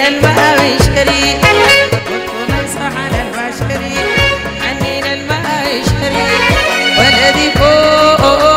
الماء يشتري وليس صحن البشري عنينا الماء يشتري ولدي فوق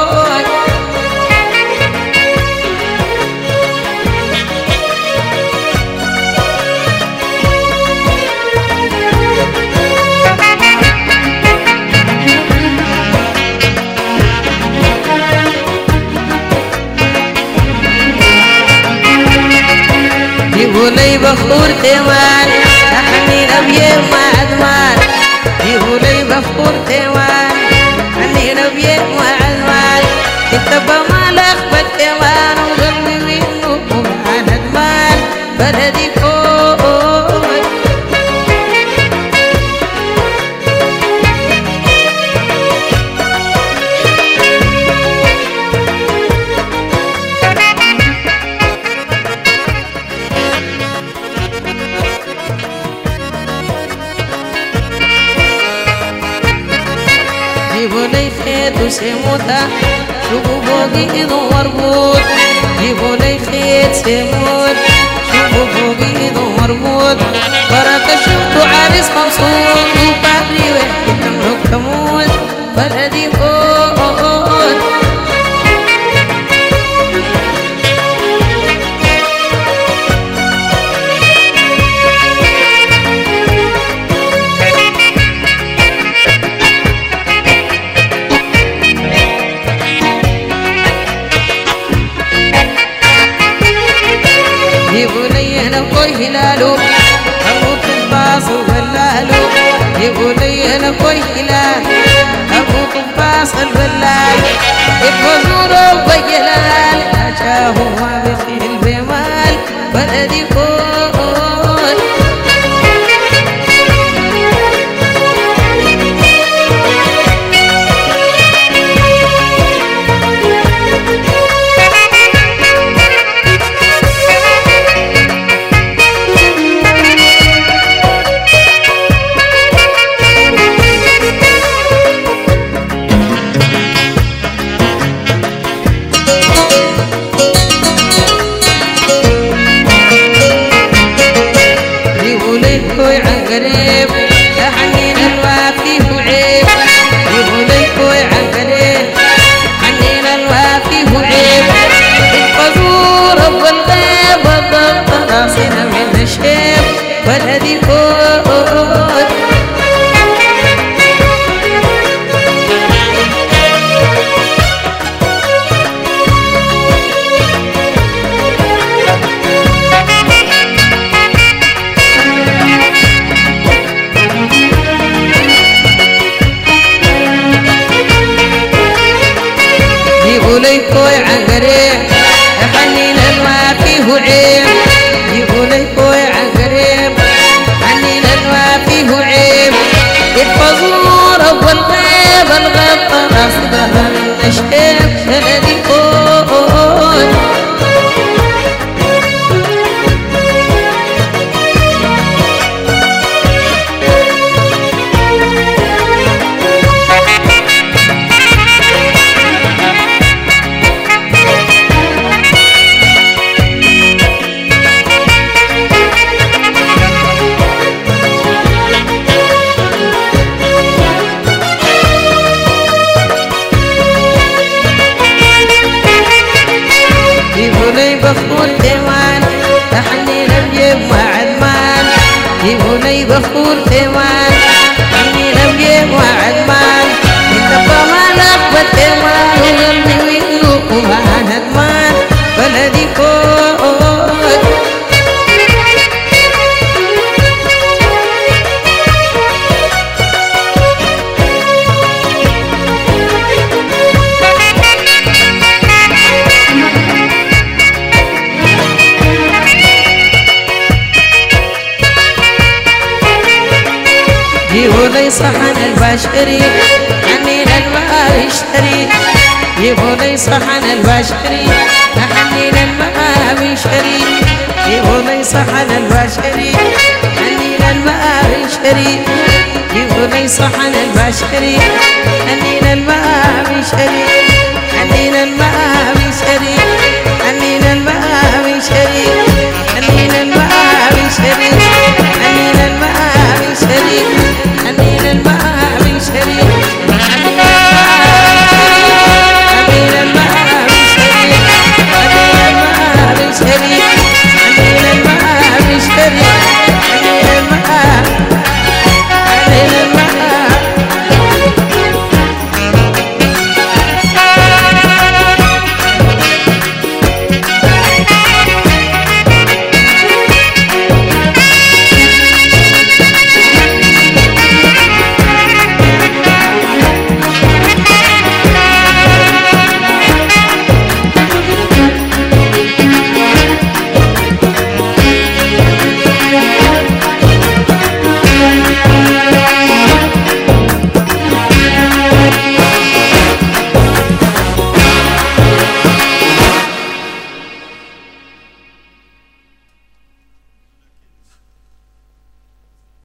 يقولي بخور تيوان عني نبيه ما عدمان يقولي بخور تيوان عني نبيه ما عدمان كتب مالك بالتيوان وقلبي منه ما عدمان بلدي فوق يقولي خيط وسيموتا شوفوا فوقي ايده مربوط يقولي خيط سيموت شوفوا فوقي ايده مربوط بركة شفتوا عريس مبسوط وبحري وحدي تملك تموت بلدي فوق يقولي انا كوي هلالو ابوك الباص وبلالو يقولي انا كوي هلال ابوك الباص البلال يفوزورو بجلال عشاهو ما بخيل بمال بلدي فوق كوي عن قريب حنين الوافي وعيب يقولي كوي عن قريب حنين الوافي وعيب احفظوا رب الغيب الضبط راسنا من الشيب بلدي فوق يقولي كوي عن قريب حنين الوافي وعيب يقولي كوي عن قريب حنين الوافي وعيب يحفظوا رب الغيب الغطى راصدها من الشيب بلدي فوق يقولي بخور تيوان حنين الجيب ما عدمان يقولي بخور تيوان حنين الجيب ما عدمان يتبقى مالك بالتيوان وقلبي منه ما عدمان بلدي فوق يقولي صحن البشري حنين الماء يشتري يقولي صحن البشري حنين الماء يشتري يقولي صحن البشري حنين الماء يشتري يقولي صحن البشري حنين الماء يشتري حنين الماء يشتري